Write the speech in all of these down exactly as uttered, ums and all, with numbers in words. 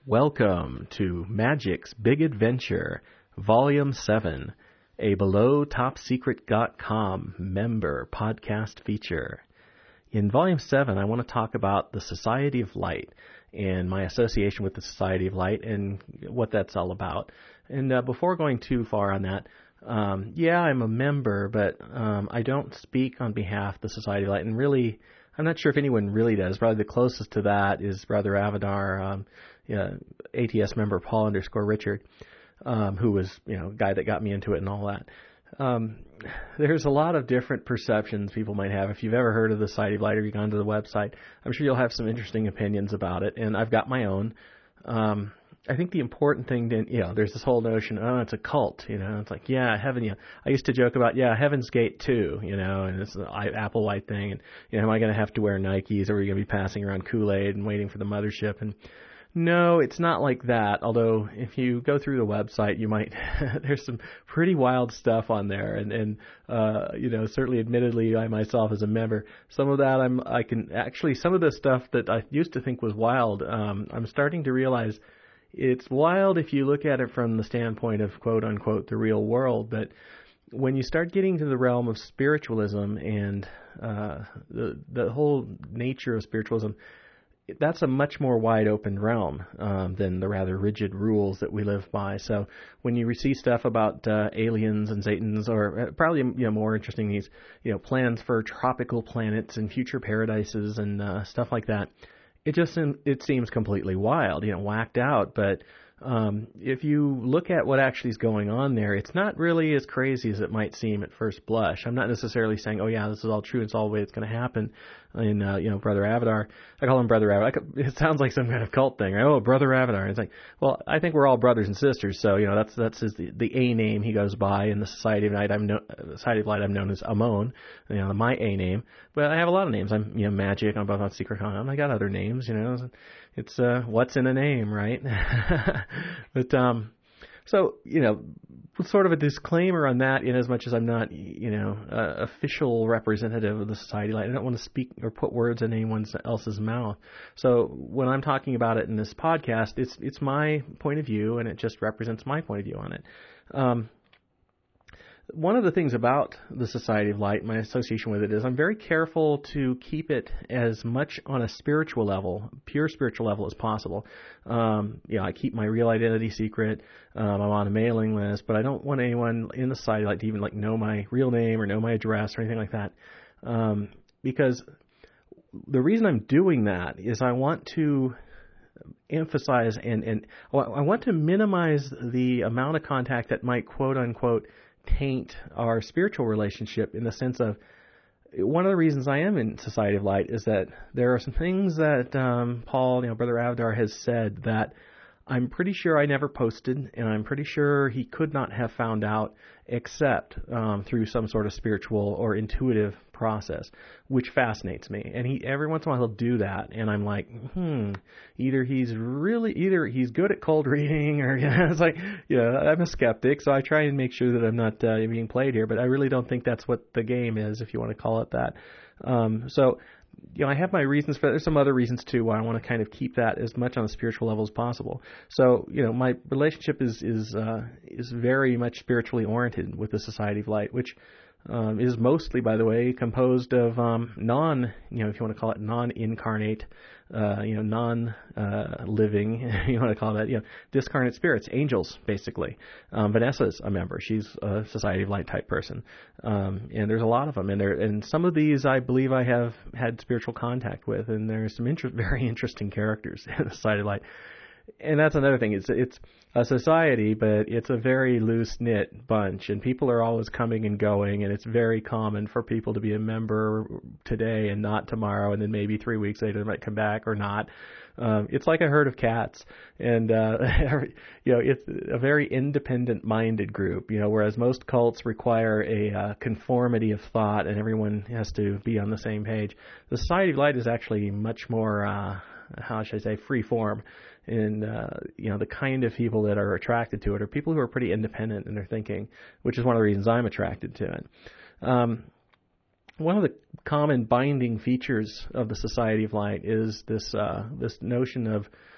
Welcome to Magic's Big Adventure, Volume seven, a Below Top Secret dot com member podcast feature. In Volume seven, I want to talk about the Society of Light and my association with the Society of Light and what that's all about. And uh, before going too far on that, um, yeah, I'm a member, but um, I don't speak on behalf of the Society of Light. And really, I'm not sure if anyone really does. Probably the closest to that is Brother Avedar, um, yeah, A T S member Paul underscore Richard, um, who was, you know, a guy that got me into it and all that. Um, there's a lot of different perceptions people might have. If you've ever heard of the Society of Light or you've gone to the website, I'm sure you'll have some interesting opinions about it, and I've got my own. Um, I think the important thing, to, you know, there's this whole notion, oh, it's a cult, you know, it's like, yeah, heaven, you know, I used to joke about, yeah, Heaven's Gate too, you know, and it's the Apple White thing, and, you know, am I going to have to wear Nikes, or are you going to be passing around Kool-Aid and waiting for the mothership? And no, it's not like that, although if you go through the website, you might, there's some pretty wild stuff on there, and, and uh, you know, certainly admittedly, I myself as a member, some of that I'm, I can, actually, some of the stuff that I used to think was wild, um, I'm starting to realize it's wild if you look at it from the standpoint of quote-unquote the real world, but when you start getting to the realm of spiritualism and uh, the the whole nature of spiritualism, that's a much more wide-open realm um, than the rather rigid rules that we live by. So when you see stuff about uh, aliens and Satans, or probably you know more interesting, these you know plans for tropical planets and future paradises and uh, stuff like that, it just it seems completely wild, you know, whacked out. But um, if you look at what actually is going on there, it's not really as crazy as it might seem at first blush. I'm not necessarily saying, oh yeah, this is all true, it's all the way it's going to happen. And uh, you know, Brother Avedar, I call him Brother Avedar. It sounds like some kind of cult thing, right? Oh, Brother Avedar. It's like, well, I think we're all brothers and sisters. So you know, that's that's his, the the A name he goes by in the Society of Light. I'm no, Society of Light. I'm known as Amon. You know, my A name. But I have a lot of names. I'm you know Magic. I'm above on Secret Con. I got other names. You know, it's uh, what's in a name, right? But um, so you know, sort of a disclaimer on that, in as much as I'm not, you know, uh, official representative of the Society of Light. I don't want to speak or put words in anyone else's mouth. So when I'm talking about it in this podcast, it's it's my point of view, and it just represents my point of view on it. Um, One of the things about the Society of Light, my association with it, is I'm very careful to keep it as much on a spiritual level, pure spiritual level as possible. Um, you know, I keep my real identity secret. Um, I'm on a mailing list, but I don't want anyone in the Society of Light to even like know my real name or know my address or anything like that. Um, because the reason I'm doing that is I want to emphasize and, and I want to minimize the amount of contact that might quote unquote taint our spiritual relationship, in the sense of, one of the reasons I am in Society of Light is that there are some things that um, Paul, you know, Brother Avedar has said that I'm pretty sure I never posted, and I'm pretty sure he could not have found out except um, through some sort of spiritual or intuitive process, which fascinates me. And he every once in a while he'll do that, and I'm like, hmm, either he's really, either he's good at cold reading, or you know, it's like, you know, I'm a skeptic, so I try and make sure that I'm not uh, being played here, but I really don't think that's what the game is, if you want to call it that. Um, so. You know, I have my reasons for that. There's some other reasons too why I want to kind of keep that as much on a spiritual level as possible. So, you know, my relationship is is uh, is very much spiritually oriented with the Society of Light, which um, is mostly, by the way, composed of um, non, you know, if you want to call it non-incarnate, uh, you know, non-living, uh, you want to call that, you know, discarnate spirits, angels, basically. Um, Vanessa's a member. She's a Society of Light type person. Um, and there's a lot of them. And there, and some of these I believe I have had spiritual contact with. And there's some inter- very interesting characters in the Society of Light. And that's another thing. It's it's a society, but it's a very loose-knit bunch, and people are always coming and going, and it's very common for people to be a member today and not tomorrow, and then maybe three weeks later they might come back or not. Um, it's like a herd of cats, and uh, you know, it's a very independent-minded group. You know, whereas most cults require a uh, conformity of thought, and everyone has to be on the same page. The Society of Light is actually much more, uh, how should I say, free form. And, uh, you know, the kind of people that are attracted to it are people who are pretty independent in their thinking, which is one of the reasons I'm attracted to it. Um, one of the common binding features of the Society of Light is this uh, this notion of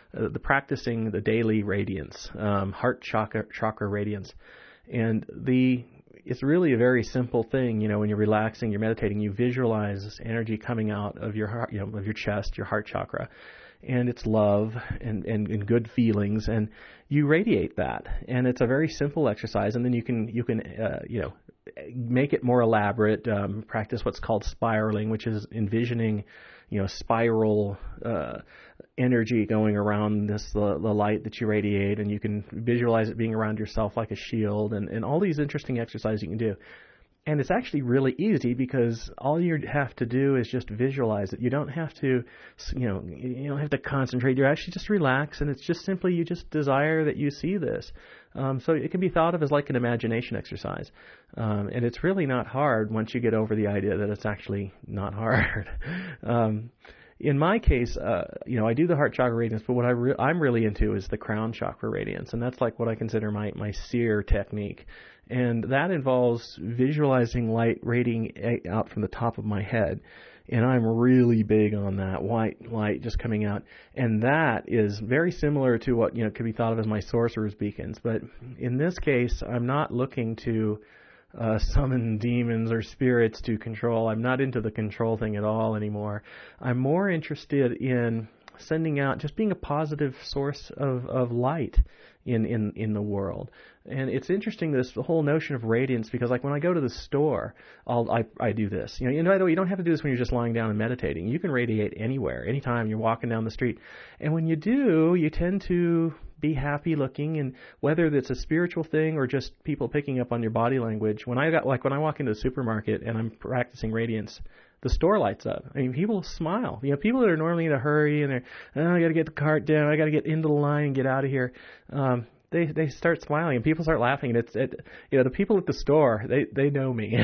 uh, the practicing the daily radiance, um, heart chakra, chakra radiance. And the it's really a very simple thing. You know, when you're relaxing, you're meditating, you visualize this energy coming out of your heart, you know, of your chest, your heart chakra. And it's love and, and, and good feelings, and you radiate that. And it's a very simple exercise, and then you can you can uh, you know make it more elaborate. Um, practice what's called spiraling, which is envisioning, you know, spiral uh, energy going around this the, the light that you radiate, and you can visualize it being around yourself like a shield, and, and all these interesting exercises you can do. And it's actually really easy because all you have to do is just visualize it. You don't have to, you know, you don't have to concentrate. You actually just relax, and it's just simply you just desire that you see this. Um, so it can be thought of as like an imagination exercise. Um, and it's really not hard once you get over the idea that it's actually not hard. um, In my case, uh, you know, I do the heart chakra radiance, but what I re- I'm really into is the crown chakra radiance, and that's like what I consider my, my seer technique. And that involves visualizing light radiating out from the top of my head. And I'm really big on that white light just coming out. And that is very similar to what, you know, could be thought of as my sorcerer's beacons. But in this case, I'm not looking to uh, summon demons or spirits to control. I'm not into the control thing at all anymore. I'm more interested in sending out, just being a positive source of, of light in, in, in the world. And it's interesting, this whole notion of radiance, because like when I go to the store, I'll, I, I do this. You know, and by the way, you don't have to do this when you're just lying down and meditating. You can radiate anywhere, anytime you're walking down the street. And when you do, you tend to be happy looking, and whether it's a spiritual thing or just people picking up on your body language. When I got, like when I walk into the supermarket and I'm practicing radiance, the store lights up. I mean, people smile. You know, people that are normally in a hurry and they're, oh, I got to get the cart down, I got to get into the line and get out of here. Um, They they start smiling and people start laughing, and it's it you know the people at the store, they they know me.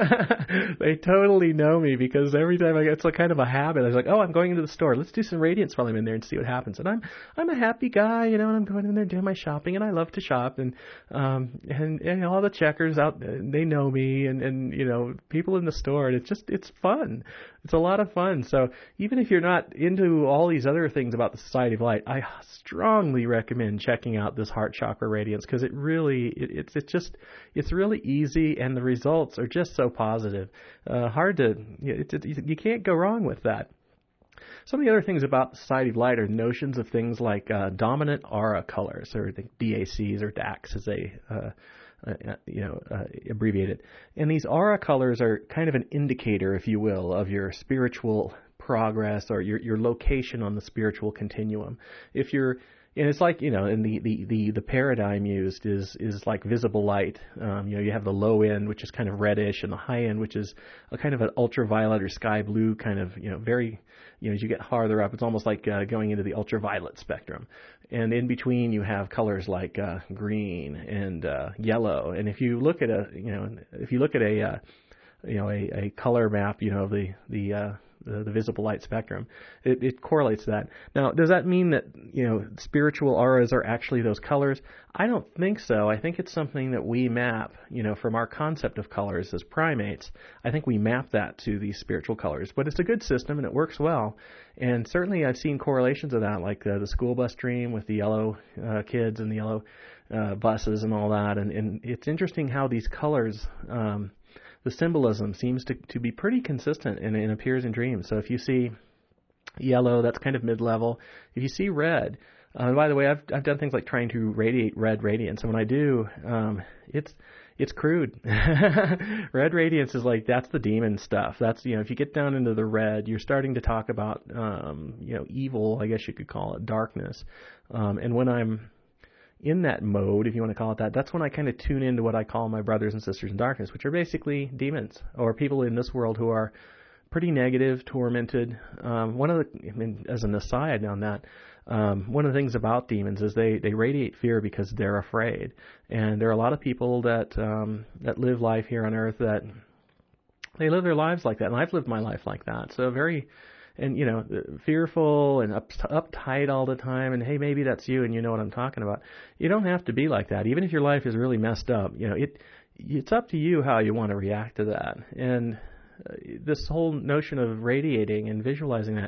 They totally know me, because every time I get, it's like kind of a habit. I was like, oh, I'm going into the store, let's do some radiance while I'm in there and see what happens. And I'm I'm a happy guy, you know, and I'm going in there doing my shopping, and I love to shop, and um and, and all the checkers out, they know me, and and you know people in the store, and it's just it's fun. It's a lot of fun. So even if you're not into all these other things about the Society of Light, I strongly recommend checking out this heart chakra radiance, because it really, it, it's it's just, it's really easy, and the results are just so positive. Uh, hard to, it, it, you can't go wrong with that. Some of the other things about the Society of Light are notions of things like uh, dominant aura colors, or the D A Cs, or D A Cs as they uh, Uh, you know, uh, abbreviated. And these aura colors are kind of an indicator, if you will, of your spiritual progress, or your, your location on the spiritual continuum. If you're, and it's like, you know, and the, the, the, the paradigm used is, is like visible light. Um, you know, you have the low end, which is kind of reddish, and the high end, which is a kind of an ultraviolet or sky blue kind of, you know, very, you know, as you get farther up, it's almost like uh, going into the ultraviolet spectrum. And in between, you have colors like uh, green and uh, yellow. And if you look at a, you know, if you look at a, uh, you know, a, a color map, you know, of the the, uh, the the visible light spectrum, it, it correlates that. Now, does that mean that, you know, spiritual auras are actually those colors? I don't think so. I think it's something that we map, you know, from our concept of colors as primates. I think we map that to these spiritual colors. But it's a good system, and it works well. And certainly I've seen correlations of that, like uh, the school bus dream with the yellow uh, kids and the yellow uh, buses and all that. And, and it's interesting how these colors, um, the symbolism seems to, to be pretty consistent, and it appears in dreams. So if you see yellow, that's kind of mid-level. If you see red, uh, by the way, I've I've done things like trying to radiate red radiance, and when I do, um, it's it's crude. Red radiance is like, that's the demon stuff. That's, you know, if you get down into the red, you're starting to talk about, um, you know, evil, I guess you could call it, darkness. Um, and when I'm in that mode, if you want to call it that, that's when I kind of tune into what I call my brothers and sisters in darkness, which are basically demons, or people in this world who are pretty negative, tormented. Um, one of the, I mean, as an aside on that, um, one of the things about demons is they, they radiate fear because they're afraid. And there are a lot of people that um, that live life here on Earth that they live their lives like that, and I've lived my life like that. So very, and you know, fearful and up, uptight all the time. And hey, maybe that's you, and you know what I'm talking about. You don't have to be like that, even if your life is really messed up. You know, it it's up to you how you want to react to that. And Uh, this whole notion of radiating and visualizing that,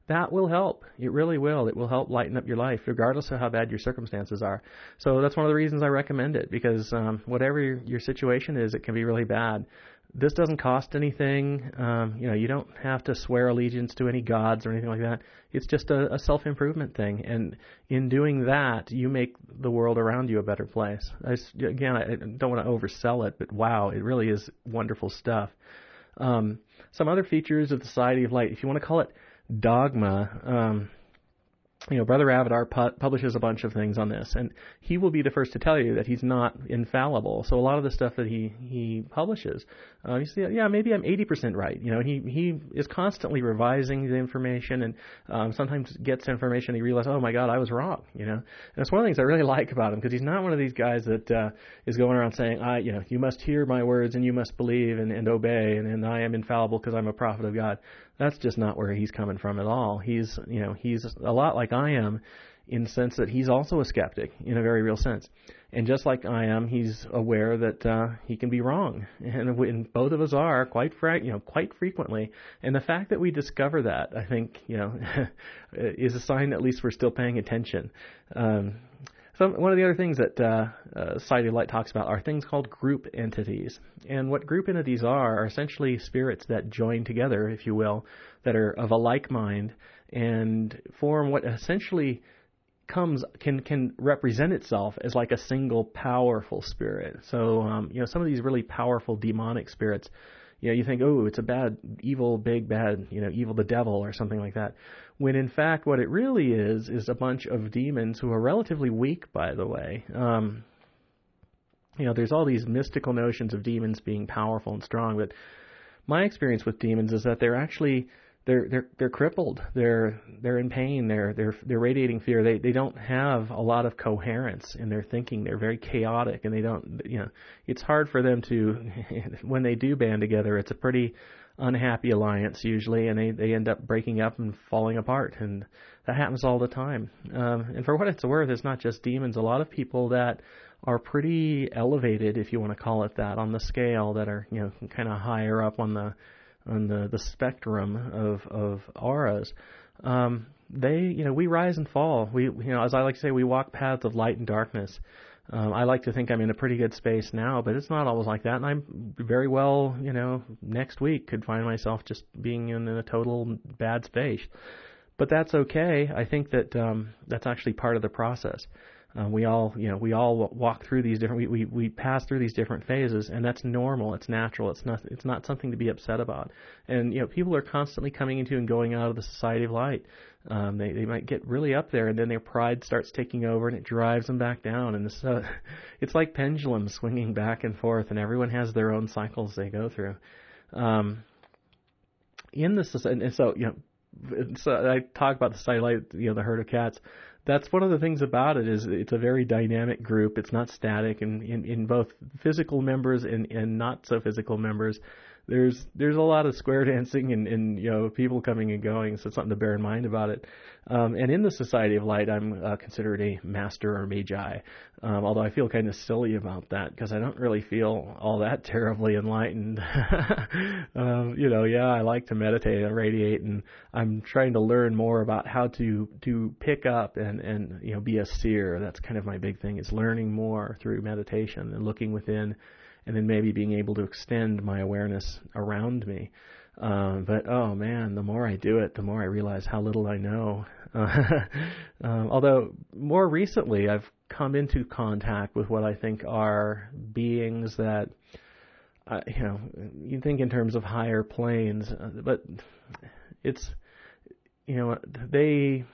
that will help. It really will. It will help lighten up your life, regardless of how bad your circumstances are. So that's one of the reasons I recommend it, because um, whatever your, your situation is, it can be really bad. This doesn't cost anything. Um, you know, you don't have to swear allegiance to any gods or anything like that. It's just a, a self-improvement thing. And in doing that, you make the world around you a better place. I, again, I don't want to oversell it, but wow, it really is wonderful stuff. Um, some other features of the Society of Light, if you want to call it dogma, um, you know, Brother Avedar pu- publishes a bunch of things on this, and he will be the first to tell you that he's not infallible. So a lot of the stuff that he he publishes, uh, you see, yeah, maybe I'm eighty percent right. You know, he he is constantly revising the information, and um, sometimes gets information and he realizes, oh my God, I was wrong. You know, and it's one of the things I really like about him, because he's not one of these guys that uh, is going around saying, I, you know, you must hear my words and you must believe and, and obey, and, and I am infallible because I'm a prophet of God. That's just not where he's coming from at all. He's, you know, he's a lot like I am, in the sense that he's also a skeptic in a very real sense. And just like I am, he's aware that uh, he can be wrong, and, and both of us are quite, fra- you know, quite frequently. And the fact that we discover that, I think, you know, is a sign that at least we're still paying attention. Um, So one of the other things that uh, uh, Society of Light talks about are things called group entities. And what group entities are are essentially spirits that join together, if you will, that are of a like mind and form what essentially comes can can represent itself as like a single powerful spirit. So um, you know, some of these really powerful demonic spirits, you know, you think, oh, it's a bad, evil, big, bad, you know, evil the devil or something like that. When in fact what it really is is a bunch of demons who are relatively weak, by the way. Um, you know, there's all these mystical notions of demons being powerful and strong, but my experience with demons is that they're actually they're they're they're crippled. They're they're in pain. They're they're they're radiating fear. They they don't have a lot of coherence in their thinking. They're very chaotic, and they don't, you know, it's hard for them to, when they do band together, it's a pretty unhappy alliance usually, and they, they end up breaking up and falling apart, and that happens all the time. Um, and for what it's worth, it's not just demons. A lot of people that are pretty elevated, if you want to call it that, on the scale, that are, you know, kind of higher up on the on the, the spectrum of of auras, um, they, you know, we rise and fall. We, you know, as I like to say, we walk paths of light and darkness. Um, I like to think I'm in a pretty good space now, but it's not always like that. And I'm very well, you know, next week could find myself just being in a total bad space. But that's okay. I think that um, that's actually part of the process. Uh, we all, you know, we all walk through these different, we, we, we pass through these different phases, and that's normal. It's natural. It's not, it's not something to be upset about. And, you know, people are constantly coming into and going out of the Society of Light. Um, they, they might get really up there, and then their pride starts taking over, and it drives them back down. And so it's like pendulums swinging back and forth, and everyone has their own cycles they go through. Um, in this, and so, you know, so I talk about the Society of Light, you know, the herd of cats. That's one of the things about it, is it's a very dynamic group. It's not static, and in, in both physical members and, and not so physical members, there's there's a lot of square dancing and, and you know, people coming and going. So it's something to bear in mind about it. Um, and in the Society of Light, I'm uh, considered a master or magi, um, although I feel kind of silly about that because I don't really feel all that terribly enlightened. um, you know, yeah, I like to meditate and radiate, and I'm trying to learn more about how to to pick up and and you know, be a seer. That's kind of my big thing, is learning more through meditation and looking within, and then maybe being able to extend my awareness around me. Um, but, oh, man, the more I do it, the more I realize how little I know. Uh, um, although, more recently, I've come into contact with what I think are beings that, uh, you know, you think in terms of higher planes, uh, but it's, you know, they...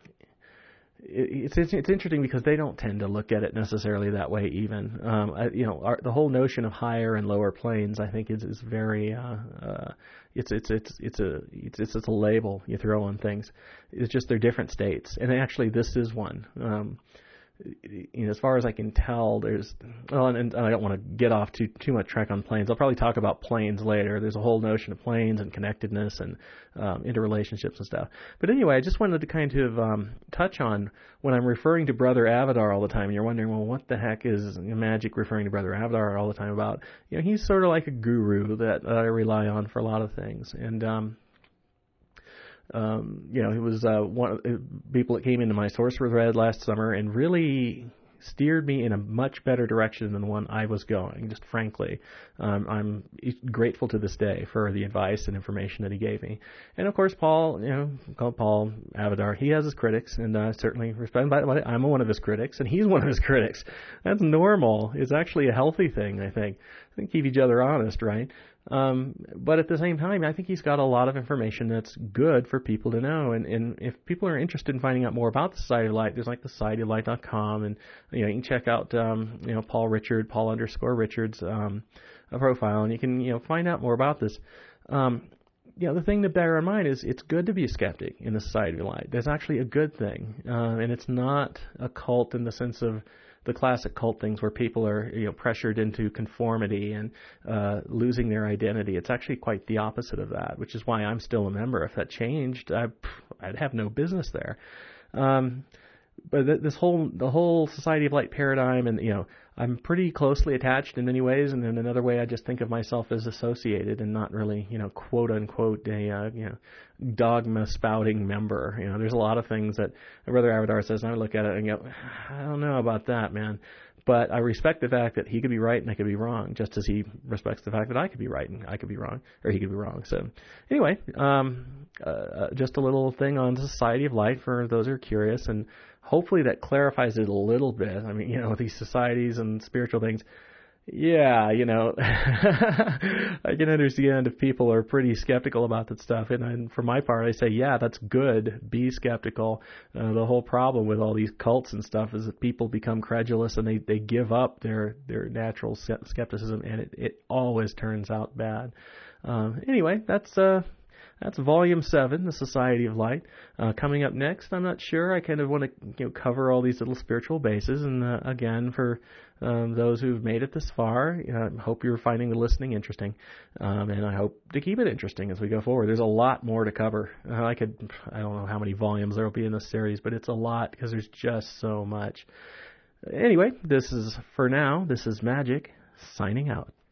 It's, it's it's interesting because they don't tend to look at it necessarily that way even. Um, I, you know, our, the whole notion of higher and lower planes, I think, is is very uh, uh, it's it's it's it's a it's it's it's a label you throw on things. It's just they're different states, and actually this is one. Um, you know, as far as I can tell, there's, well, and, and I don't want to get off too too much track on planes. I'll probably talk about planes later. There's a whole notion of planes and connectedness and um, interrelationships and stuff. But anyway, I just wanted to kind of um, touch on, when I'm referring to Brother Avedar all the time, and you're wondering, well, what the heck is magic referring to Brother Avedar all the time about? You know, he's sort of like a guru that uh, I rely on for a lot of things. And um, Um, you know, it was uh, one of the people that came into my Sorcerer Thread last summer and really steered me in a much better direction than the one I was going, just frankly. Um, I'm grateful to this day for the advice and information that he gave me. And of course, Paul, you know, called Paul Avedar, he has his critics, and uh, certainly respect. By the way, I'm one of his critics, and he's one of his critics. That's normal. It's actually a healthy thing, I think. I think keep each other honest, right? Um, but at the same time, I think he's got a lot of information that's good for people to know. And, and if people are interested in finding out more about the Society of Light, there's like the society of light dot com, and you know you can check out um, you know Paul Richard, Paul underscore Richard's um, profile, and you can you know find out more about this. Um, you know, the thing to bear in mind is it's good to be a skeptic in the Society of Light. That's actually a good thing, uh, and it's not a cult in the sense of the classic cult things where people are, you know, pressured into conformity and uh, losing their identity. It's actually quite the opposite of that, which is why I'm still a member. If that changed, I, I'd have no business there. Um, but th- this whole the whole Society of Light paradigm, and you know, I'm pretty closely attached in many ways, and in another way, I just think of myself as associated and not really, you know, quote unquote a uh, you know dogma spouting member. You know, there's a lot of things that Brother Avedar says, and I look at it and go, I don't know about that, man. But I respect the fact that he could be right and I could be wrong, just as he respects the fact that I could be right and I could be wrong, or he could be wrong. So anyway, um, uh, just a little thing on the Society of Light for those who are curious, and hopefully that clarifies it a little bit. I mean, you know, these societies and spiritual things, yeah, you know, I can understand if people are pretty skeptical about that stuff. And, and for my part, I say, yeah, that's good. Be skeptical. Uh, the whole problem with all these cults and stuff is that people become credulous and they, they give up their, their natural skepticism, and it, it always turns out bad. Um, anyway, that's uh, that's Volume seven, The Society of Light. Uh, coming up next, I'm not sure. I kind of want to you know, cover all these little spiritual bases. And uh, again, for um, those who've made it this far, I uh, hope you're finding the listening interesting. Um, and I hope to keep it interesting as we go forward. There's a lot more to cover. Uh, I could, I don't know how many volumes there will be in this series, but it's a lot because there's just so much. Anyway, this is, for now, this is Magic, signing out.